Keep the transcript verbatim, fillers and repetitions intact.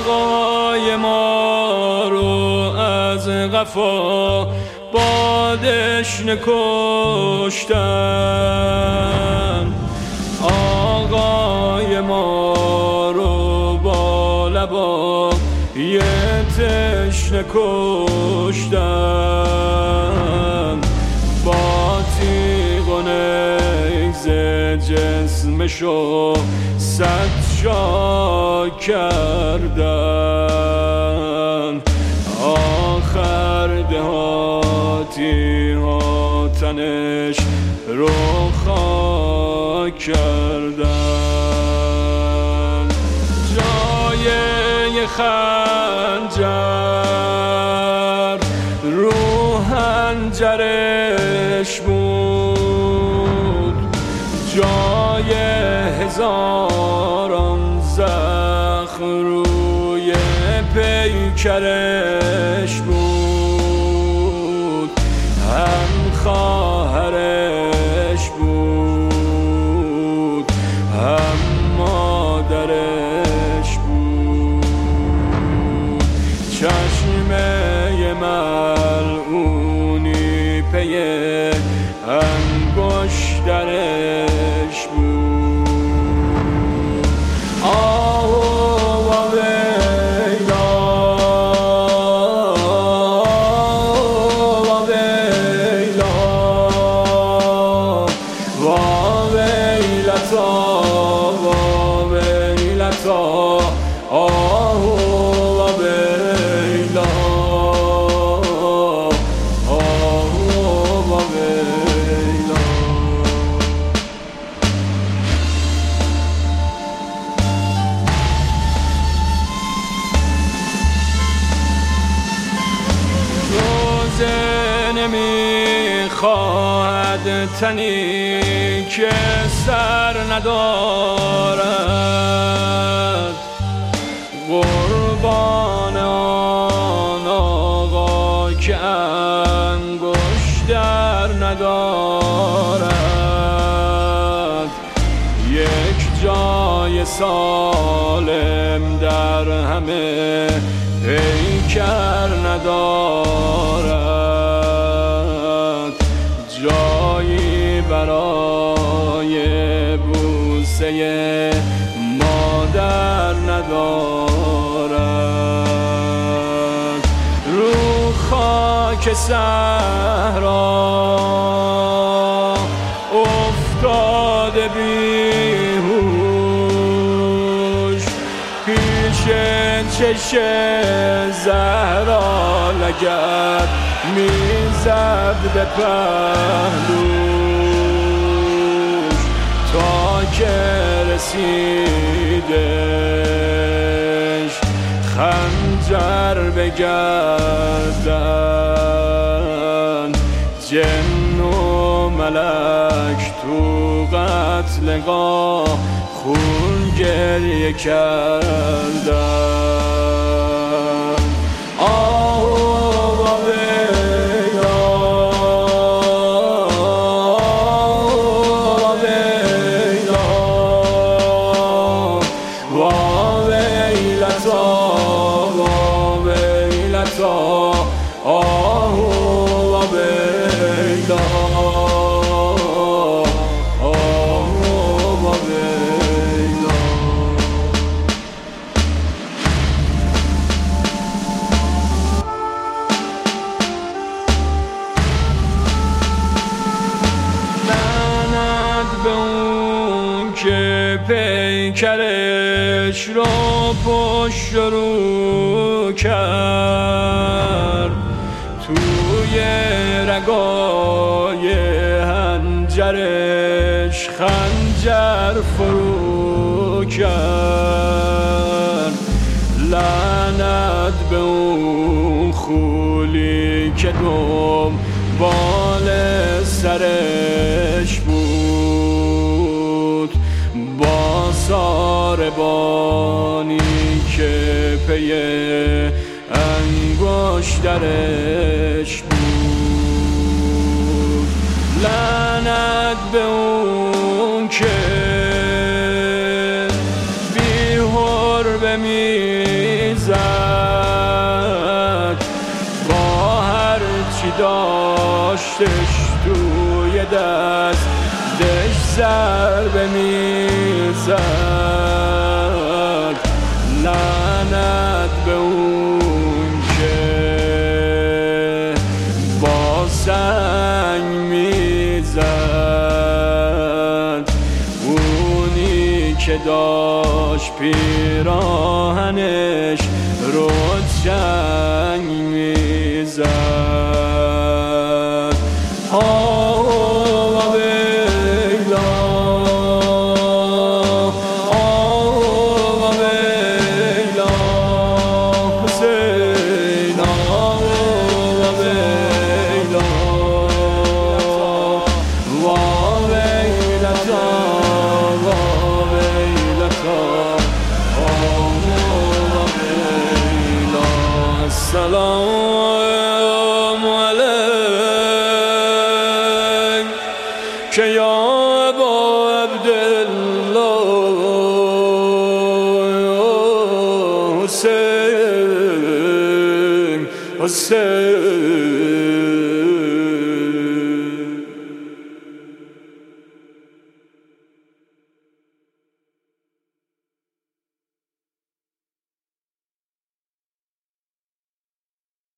آقای ما رو از قفا بادش نکشتن، آقای ما رو با لبا یه تشنه کشتن، با تیغ و نیز جسمشو صد جا کردن، آخر دهاتی ها تنش رو خاک کردن. جای خنجر رو هنجرش بود، جای هزاران زخم روی پیکرش بود، هم خواهرش بود هم مادرش بود. چشمه ملعونی پی انگشترش بود. آه و ویلا و ویلا و ویلتا و ویلتا، آه و ویلا آه و ویلا. روزه نمیخواهد تنی که سر ندارد، قربان آن آقا که انگشتر ندارد، یک جای سالم در همه پیکر ندارد، جایی برای بوسه مادر ندارد. رو خاک صحرا افتاده بیهوش، پیش چشم زهرا لگد میزد به پهلوش، تا که رسیدش خنجر به گردن. جن و ملک تو قتلگاه خون گریه کردن. آه و ویلا و ویلا و ویلتا و ویلتا، آه و ویلا آه و ویلا. به اون که پیکرش رو پشت رو کرد، توی رگای هنجرش خنجر فرو کرد. لعنت به اون خولی که دنبال سرش بود، با ساربانی که پی انگشترش بود. لعنت به اون که بی حرمه میزد داشتش توی دست دش ضربه میزد لعنت به اون که با سنگ میزد اونی که داشت پیراهنش رو چنگ میزد آوا بیلا آوا بیلا حسین آوا بیلا وا بیلتا وا بیلتا آوا بیلا سلام علیک که یا ابا عبدالله